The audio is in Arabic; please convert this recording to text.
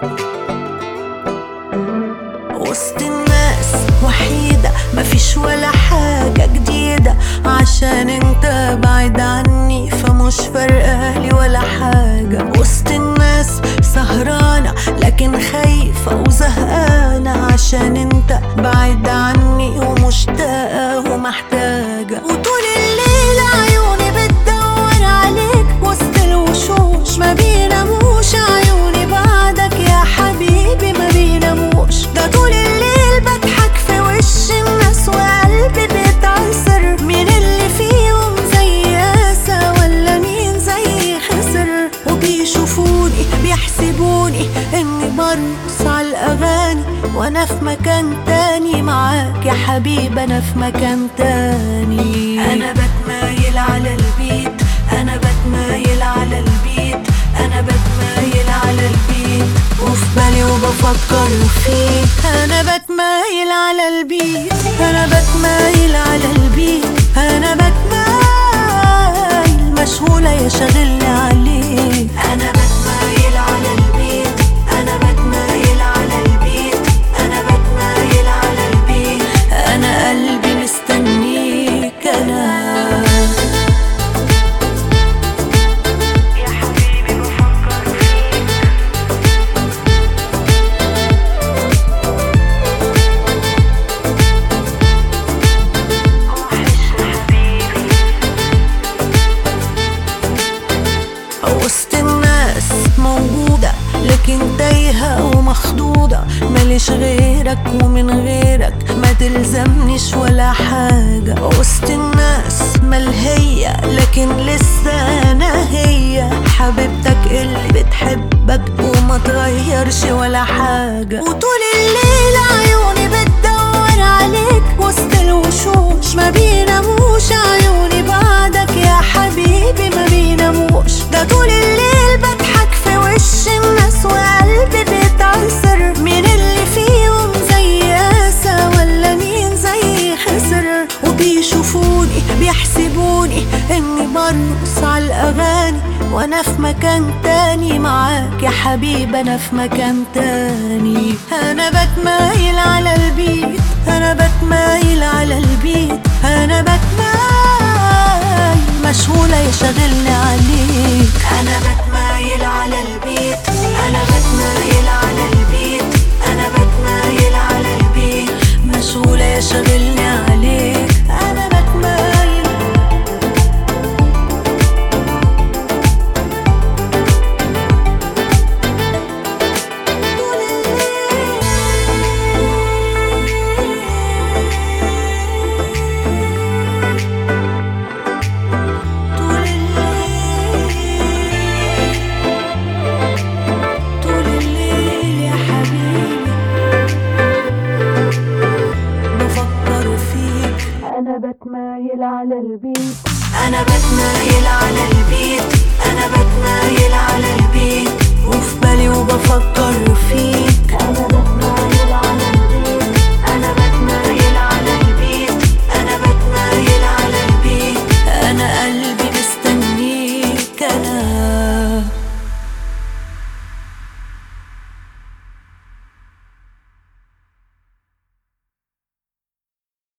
وسط الناس وحيدة مفيش ولا حاجة جديدة، عشان انت بعيد عني فمش فارقالي ولا حاجة. وسط الناس سهرانة لكن خايفة وزهقانة، عشان انت بعيد عني ومشتاقة ومحتاجة. وطول الليل عيوني بتدور عليك وسط الوشوش، ما بيناموش عيوني بعدك يا حبيبي ما بيناموش. ده طول الليل بضحك في وش الناس وقلبي بيتعصر، مين اللي فيهم زي ياسا ولا مين زي خسر؟ وبيشوفوني بيحسبوني اني برقص على الاغاني وانا في مكان تاني معاك يا حبيبي، انا في مكان تاني. انا بتمايل على البيت، انا بتمايل على البيت، انا بتمايل على البيت، وفي بالي وبفكر فيك. انا بتمايل على البيت، انا بتمايل على البيت، انا بتمايل مشغولة يا شاغلني عليك. انا بتمايل على البيت، انا بتمايل على البيت، انا بتمايل على البيت، انا قلبي مستنيك. انا وسط الناس موجودة لكن تايهة ومخضوضة، ماليش غيرك ومن غيرك ما تلزمنيش ولا حاجة. وسط الناس ملهية لكن لسه أنا هي حبيبتك اللي بتحبك وما تغيرش ولا حاجة. وطول الليل عيوني بتدور عليك وسط الوشوش، ما بيناموش عيوني بعدك يا حبيبي ما بيناموش. ده طول الليل بضحك في وش الناس وقلبي بيتعصر، مين اللي فيهم زي ياسا ولا مين زي خسر؟ وبيشوفوني بيحسبوني اني برقص على الاغاني وانا في مكان تاني معاك يا حبيبي، انا في مكان تاني. انا بتمايل على البيت، انا بتمايل على البيت، انا بتمايل مشغولة يا شاغلني عليك. انا بتمايل على البيت،